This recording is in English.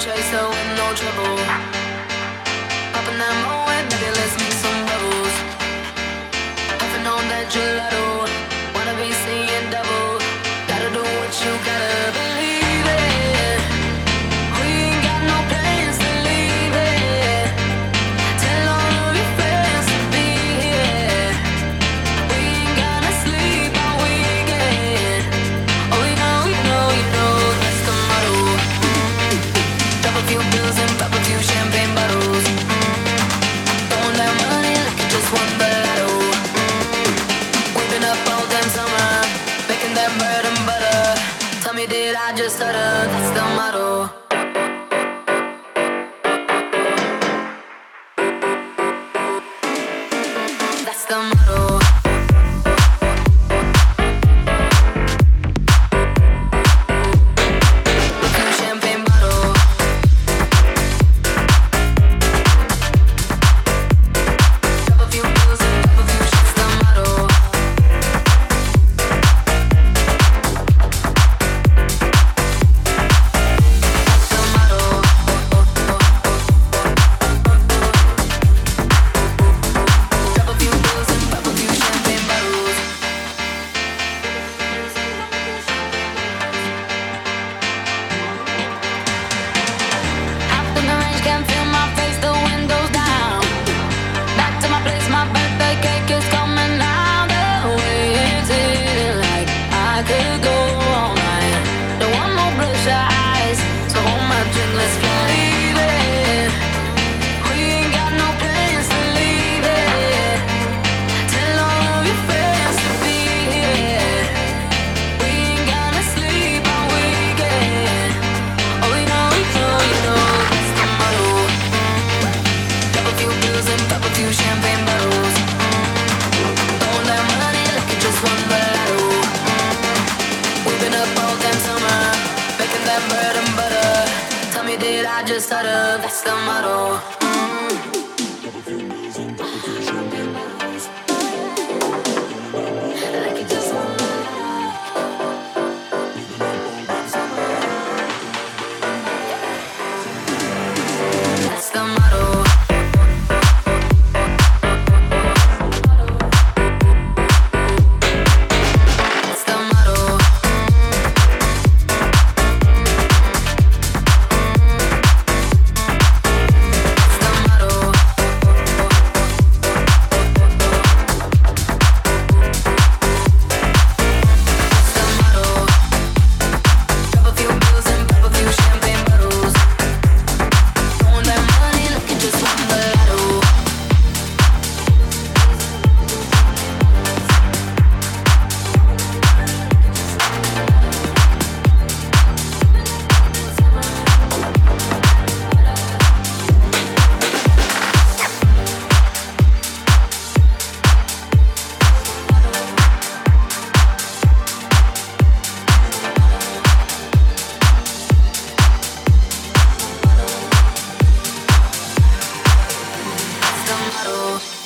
chaser with no trouble. Popping that moe, baby, let's make some bubbles. Puffing on that gelato, wanna be seeing double. Gotta do what you gotta believe it. We ain't got no plans to leave it. Tell all of your friends to be here. We ain't gonna sleep all weekend. Oh, we know, you know, that's the motto. Drop a few bills and pop a few champagne bottles. Throwing that money like it just won the lotto. We've been up all damn summer, making that bread and butter. Tell me, did I just stutter? That's the motto. That's the motto. A few champagne bottles. Drop a few pills and pop a few shots. The motto. The motto. Drop a few pills and pop a few champagne bottles. Out in the range, can feel my face, the windows down. Back to my place, my birthday cake is coming out. The way it's hitting, like I could go all night. Don't want no bloodshot eyes, so hold my drink, let's fly. Leave it. We ain't got no plans to leave it. Tell all of your friends to be here. We ain't gonna sleep all weekend. Oh, we know, you know, that's the motto. Drop a few pills and pop a few champagne bottles. Throwing that money like it just won the lotto. We've been up all damn summer, making that bread and butter. Tell me, did I just stutter? That's the motto. Like it just won the That's the motto. That's the motto. That's the motto. That's the motto. Drop a few bills and pop a few champagne bottles. Throwing that money like it just won the lotto. That's the motto.